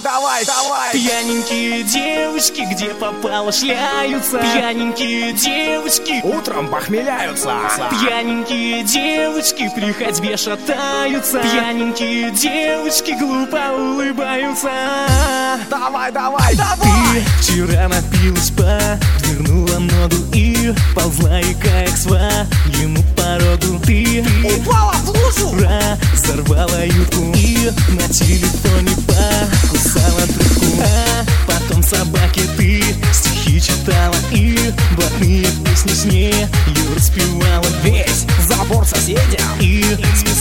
давай, давай. Пьяненькие девочки, где попало, шляются. Пьяненькие девочки утром похмеляются. Пьяненькие девочки при ходьбе шатаются. Пьяненькие девочки глупо улыбаются. Давай, давай, давай. Ты вчера напилась, подвернула ногу и ползла ика к своему породу. Ты упала в лужу, разорвала юбку и на телефоне покусала трубку. А потом собаке ты стихи читала и блатные песни с нею распевала. Весь забор соседям и